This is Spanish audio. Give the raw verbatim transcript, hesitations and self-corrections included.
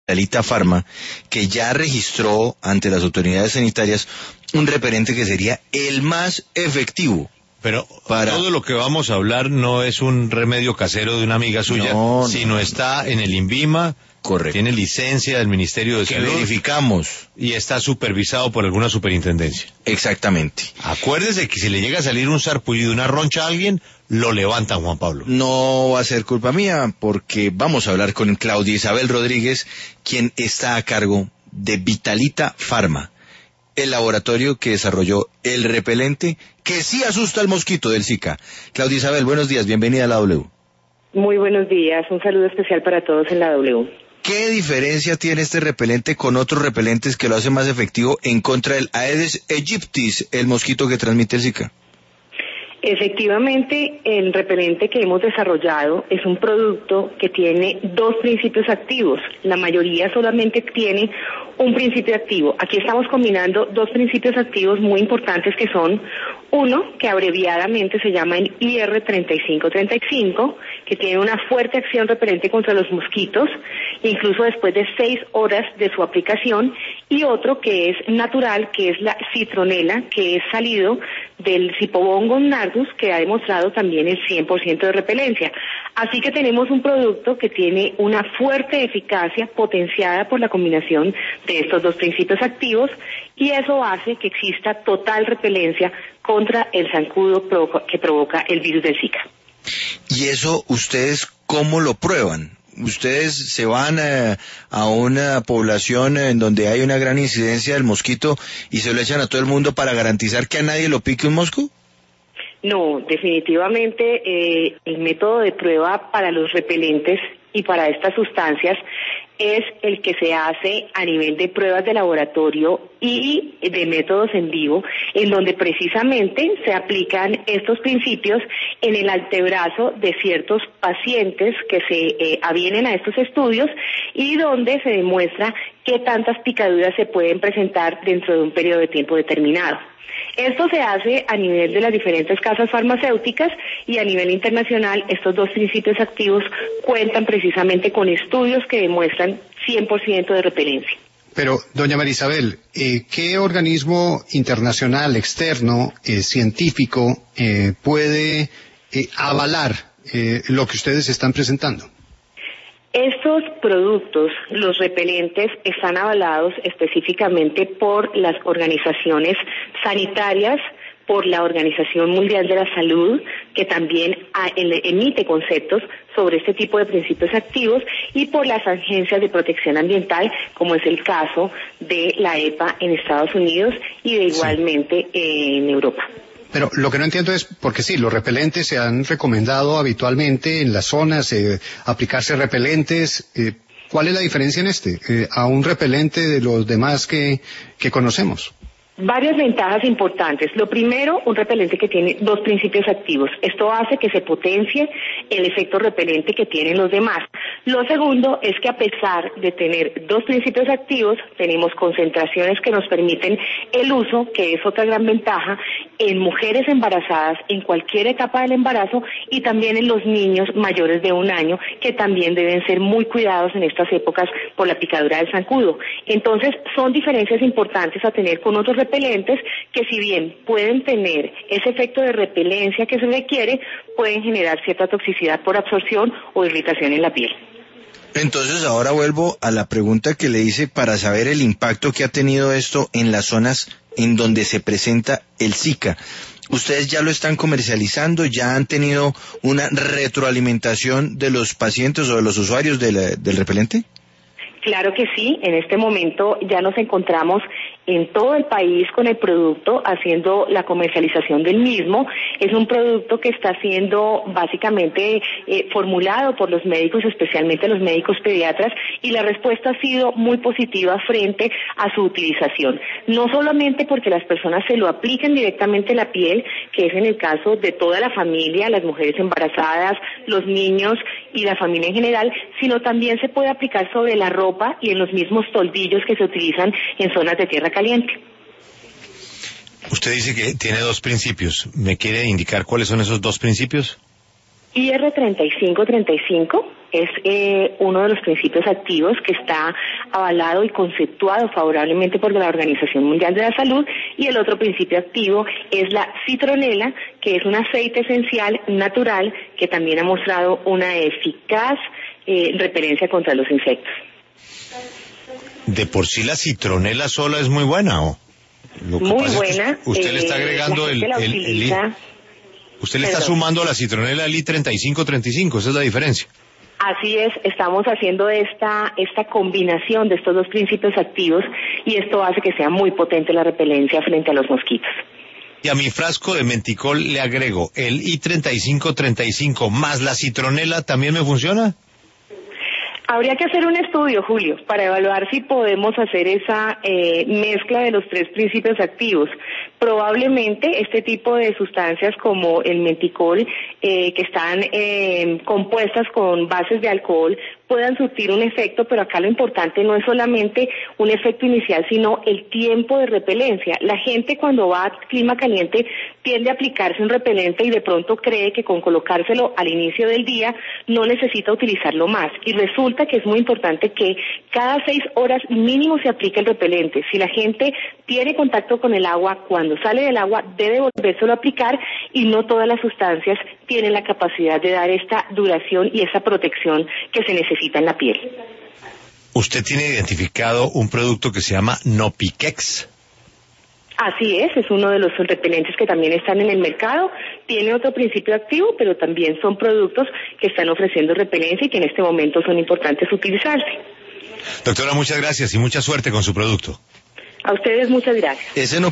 Vitalita Pharma, que ya registró ante las autoridades sanitarias un repelente que sería el más efectivo. Pero para... todo lo que vamos a hablar no es un remedio casero de una amiga suya, no, sino no, está en el INVIMA, correcto, tiene licencia del Ministerio de que Salud, verificamos, y está supervisado por alguna superintendencia. Exactamente. Acuérdese que si le llega a salir un sarpullido, una roncha a alguien, lo levantan, Juan Pablo. No va a ser culpa mía, porque vamos a hablar con Claudia Isabel Rodríguez, quien está a cargo de Vitalita Pharma, el laboratorio que desarrolló el repelente que sí asusta al mosquito del Zika. Claudia Isabel, buenos días, bienvenida a la W. Muy buenos días, un saludo especial para todos en la W. ¿Qué diferencia tiene este repelente con otros repelentes que lo hacen más efectivo en contra del Aedes aegypti, el mosquito que transmite el Zika? Efectivamente, el repelente que hemos desarrollado es un producto que tiene dos principios activos. La mayoría solamente tiene un principio activo. Aquí estamos combinando dos principios activos muy importantes que son uno, que abreviadamente se llama el I R treinta y cinco treinta y cinco, que tiene una fuerte acción repelente contra los mosquitos, incluso después de seis horas de su aplicación, y otro que es natural, que es la citronela, que es salido del Cipobongus nardus, que ha demostrado también el cien por ciento de repelencia. Así que tenemos un producto que tiene una fuerte eficacia potenciada por la combinación de estos dos principios activos, y eso hace que exista total repelencia contra el zancudo que provoca el virus del Zika. ¿Y eso ustedes cómo lo prueban? ¿Ustedes se van a, a una población en donde hay una gran incidencia del mosquito y se lo echan a todo el mundo para garantizar que a nadie lo pique un mosco? No, definitivamente eh, el método de prueba para los repelentes y para estas sustancias es el que se hace a nivel de pruebas de laboratorio y de métodos en vivo, en donde precisamente se aplican estos principios en el antebrazo de ciertos pacientes que se eh, avienen a estos estudios y donde se demuestra qué tantas picaduras se pueden presentar dentro de un periodo de tiempo determinado. Esto se hace a nivel de las diferentes casas farmacéuticas y a nivel internacional estos dos principios activos cuentan precisamente con estudios que demuestran cien por ciento de repelencia. Pero, doña María Isabel, eh, ¿qué organismo internacional, externo, eh, científico, eh, puede eh, avalar eh, lo que ustedes están presentando? Estos productos, los repelentes, están avalados específicamente por las organizaciones sanitarias, por la Organización Mundial de la Salud, que también emite conceptos sobre este tipo de principios activos, y por las agencias de protección ambiental, como es el caso de la E P A en Estados Unidos y de igualmente sí. en Europa. Pero lo que no entiendo es, porque sí, los repelentes se han recomendado habitualmente en las zonas, eh, aplicarse repelentes. Eh, ¿Cuál es la diferencia en este, eh, a un repelente de los demás que, que conocemos? Varias ventajas importantes. Lo primero, un repelente que tiene dos principios activos. Esto hace que se potencie el efecto repelente que tienen los demás. Lo segundo es que a pesar de tener dos principios activos, tenemos concentraciones que nos permiten el uso, que es otra gran ventaja, en mujeres embarazadas en cualquier etapa del embarazo y también en los niños mayores de un año, que también deben ser muy cuidados en estas épocas por la picadura del zancudo. Entonces, son diferencias importantes a tener con otros repelentes que, si bien pueden tener ese efecto de repelencia que se requiere, pueden generar cierta toxicidad por absorción o irritación en la piel. Entonces ahora vuelvo a la pregunta que le hice para saber el impacto que ha tenido esto en las zonas en donde se presenta el Zika. ¿Ustedes ya lo están comercializando? ¿Ya han tenido una retroalimentación de los pacientes o de los usuarios de la, del repelente? Claro que sí, en este momento ya nos encontramos en todo el país con el producto, haciendo la comercialización del mismo. Es un producto que está siendo básicamente eh, formulado por los médicos, especialmente los médicos pediatras, y la respuesta ha sido muy positiva frente a su utilización. No solamente porque las personas se lo apliquen directamente en la piel, que es en el caso de toda la familia, las mujeres embarazadas, los niños y la familia en general, sino también se puede aplicar sobre la ropa y en los mismos toldillos que se utilizan en zonas de tierra caliente. Usted dice que tiene dos principios. ¿Me quiere indicar cuáles son esos dos principios? I R treinta y cinco treinta y cinco, es eh, uno de los principios activos que está avalado y conceptuado favorablemente por la Organización Mundial de la Salud, y el otro principio activo es la citronela, que es un aceite esencial natural que también ha mostrado una eficaz eh, repelencia contra los insectos. De por sí la citronela sola es muy buena, ¿o? Lo que Muy pasa buena. Es que usted eh, le está agregando el, el, el, el Usted le está sumando a la citronela el I treinta y cinco treinta y cinco, esa es la diferencia. Así es, estamos haciendo esta esta combinación de estos dos principios activos y esto hace que sea muy potente la repelencia frente a los mosquitos. Y a mi frasco de menticol le agrego el I treinta y cinco treinta y cinco más la citronela, ¿también me funciona? Habría que hacer un estudio, Julio, para evaluar si podemos hacer esa eh, mezcla de los tres principios activos. Probablemente este tipo de sustancias como el menticol, eh, que están eh, compuestas con bases de alcohol, puedan surtir un efecto, pero acá lo importante no es solamente un efecto inicial, sino el tiempo de repelencia. La gente cuando va a clima caliente tiende a aplicarse un repelente y de pronto cree que con colocárselo al inicio del día no necesita utilizarlo más. Y resulta que es muy importante que cada seis horas mínimo se aplique el repelente. Si la gente tiene contacto con el agua, cuando sale del agua debe volvérselo a aplicar, y no todas las sustancias tienen la capacidad de dar esta duración y esa protección que se necesita en la piel. ¿Usted tiene identificado un producto que se llama Nopiquex? Así es, es uno de los repelentes que también están en el mercado. Tiene otro principio activo, pero también son productos que están ofreciendo repelencia y que en este momento son importantes utilizarse. Doctora, muchas gracias y mucha suerte con su producto. A ustedes muchas gracias. Ese no